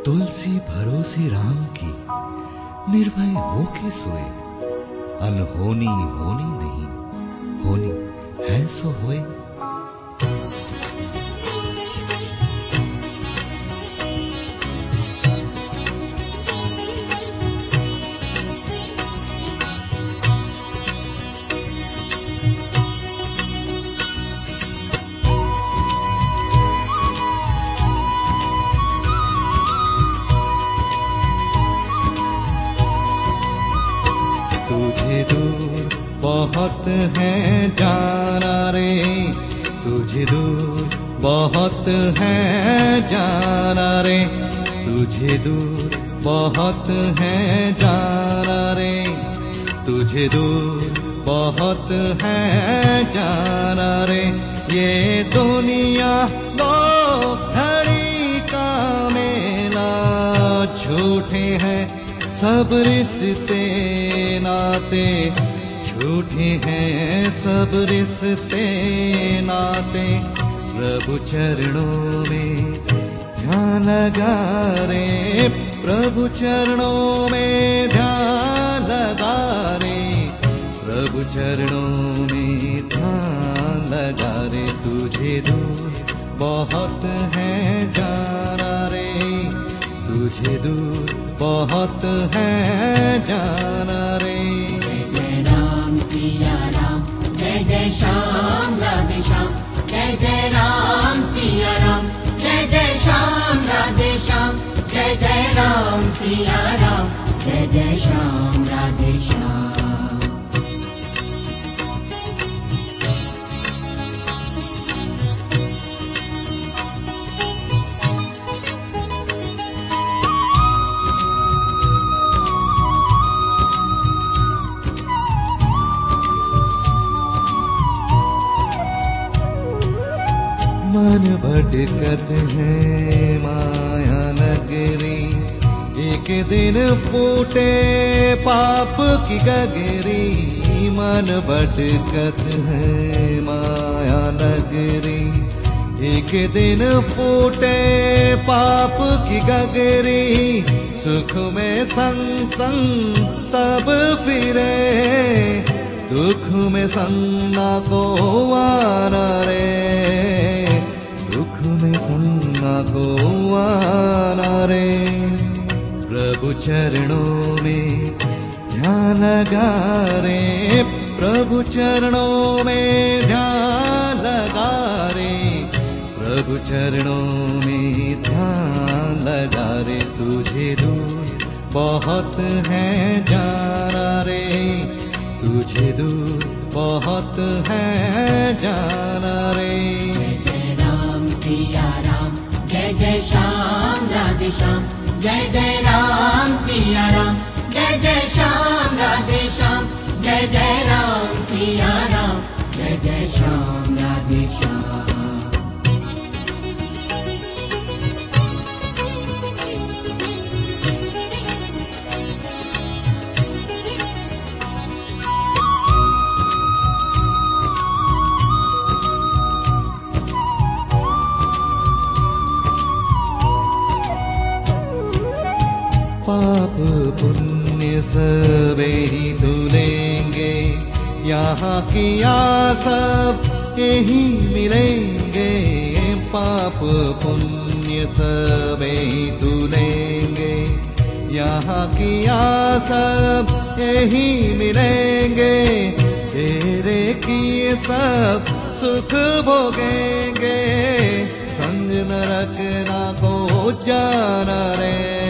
तुलसी भरोसे राम की निर्भय होके सोए। अनहोनी होनी नहीं, होनी है सो होए। तुझे दूर बहुत है जाना रे, तुझे दूर बहुत है जाना रे, तुझे दूर बहुत है जाना रे, तुझे दूर बहुत है जाना रे। ये दुनिया दो घड़ी का मेला, झूठे हैं सब रिश्ते नाते, झूठे हैं सब रिश्ते नाते। प्रभु चरणों में ध्यान लगा रे, प्रभु चरणों में ध्यान लगा रे, प्रभु चरणों में ध्यान लगा रे। तुझे दूर बहुत है जाना रे, तुझे दूर बहुत है जाना रे। जय जय राम सिया राम, जय जय श्याम राधे श्याम, जय जय राम सिया राम, जय जय श्याम राधे श्याम, जय जय राम सिया राम, जय जय श्याम राधे श्याम। मन भटकत है माया नगरी, एक दिन फूटे पाप की गगरी। मन भटकत है माया नगरी, एक दिन फूटे पाप की गगरी। सुख में संग संग सब फिरे, दुख में संग ना को आना रे, दुख में संगा को आना रे। प्रभु चरणों में ध्यान लगा रे, प्रभु चरणों में ध्यान लगा रे, प्रभु चरणों में ध्यान लगा रे। तुझे दूर बहुत है जाना रे, तुझे दूर बहुत है जाना रे। सिया राम, जय जय श्याम राधे श्याम, जय जय राम सिया राम, जय जय श्याम राधे श्याम, जय जय राम सिया राम, जय जय श्याम राधे श्याम। पाप पुण्य सबे ही धुलेंगे, यहाँ किया सब यही मिलेंगे। पाप पुण्य सबे ही धुलेंगे, यहाँ किया सब यही मिलेंगे। तेरे किए सब सुख भोगेंगे, संग नरक ना को जाना रे,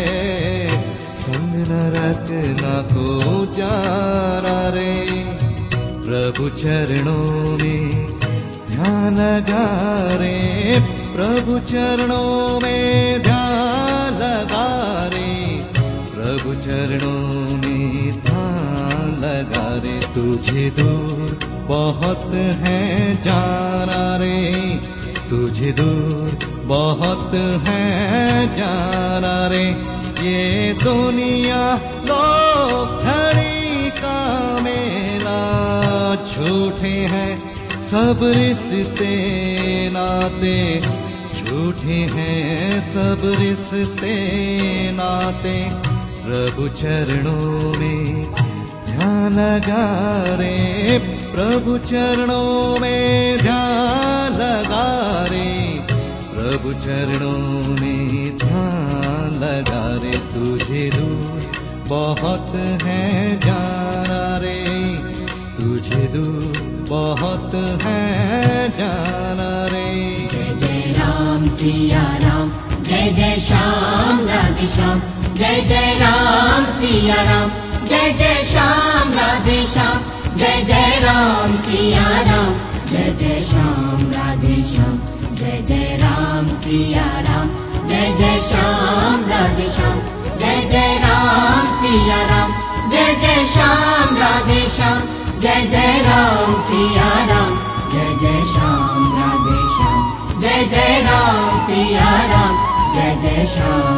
नरक ना को जाना रे। प्रभु चरणों में ध्यान लगा रे, प्रभु चरणों में ध्यान लगा रे, प्रभु चरणों में ध्यान लगा रे। तुझे दूर बहुत है जाना रे, तुझे दूर बहुत है जाना रे। ये दुनिया दो घड़ी का मेला, झूठे हैं सब रिश्ते नाते, झूठे हैं सब रिश्ते नाते, प्रभु चरणों में ध्यान लगा रे, प्रभु चरणों में ध्यान लगा रे, प्रभु चरणों में ध्यान लगा रे। तुझे दूर बहुत है जाना रे, तुझे दूर बहुत है जाना रे। जय जय राम सिया राम, जय जय श्याम राधे श्याम, जय जय राम सिया राम, जय जय श्याम राधे श्याम, जय जय राम सिया राम, जय जय श्याम राधे श्याम, जय जय राम सिया राम, जय जय श्याम राधे श्याम, जय जय राम सिया राम, जय जय श्याम राधे श्याम, जय जय राम सिया राम, जय जय श्याम राधे श्याम, जय जय राम सिया राम, जय जय श्याम